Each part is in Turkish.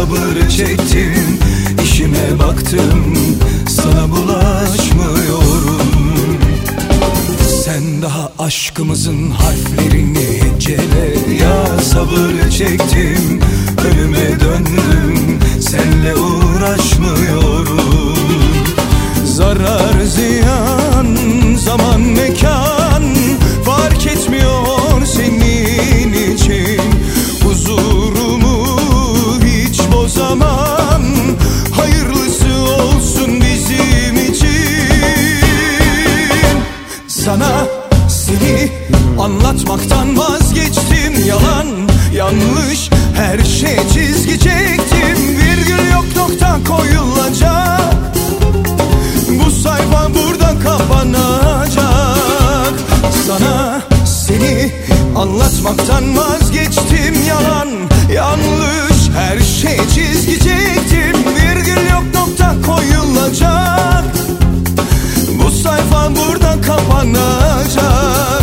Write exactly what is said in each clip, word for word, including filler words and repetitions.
sabır çektim, işime baktım, sana bulaşmıyorum. Sen daha aşkımızın harflerini hecele. Ya sabır çektim, önüme döndüm, senle uğraşmıyorum. Zarar ziyan, zaman mekan fark etmiyor senin için. Huzurumu hiç bozamam, hayırlısı olsun bizim için. Sana seni anlatmaktan vazgeçtim. Yalan yanlış her şey çizgi çektim. Virgül yok, nokta koyulacak, bu sayfa burada kapanacak. Sana seni anlatmaktan vazgeçtim. Yalan yanlış her şey çizgi çektim. Virgül yok, nokta koyulacak, bu sayfa burada kapanacak.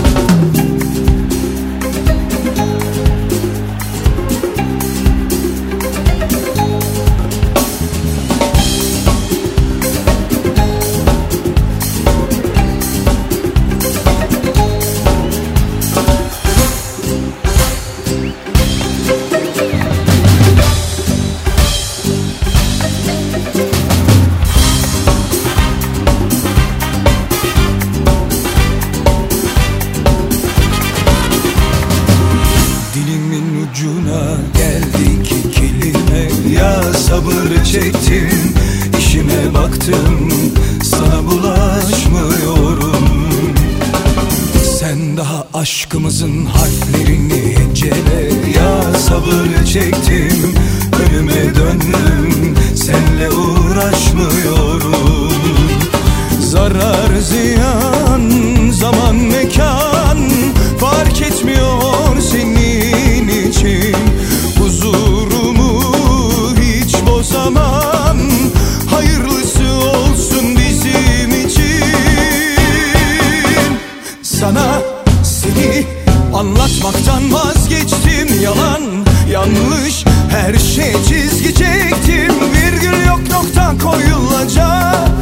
Dilimin ucuna geldi iki kelime. Ya sabır çektim, işime baktım, sana bulaşmıyorum. Sen daha aşkımızın harflerini hecele. Ya sabır çektim, önüme döndüm, senle uğraşmıyorum. Zarar ziyan, zaman mekan fark etmiyor senin için. Huzurumu hiç bozamam, hayırlısı olsun bizim için. Sana seni anlatmaktan vazgeçtim. Yalan yanlış her şey çizgi çektim. Virgül yok, nokta koyulacak,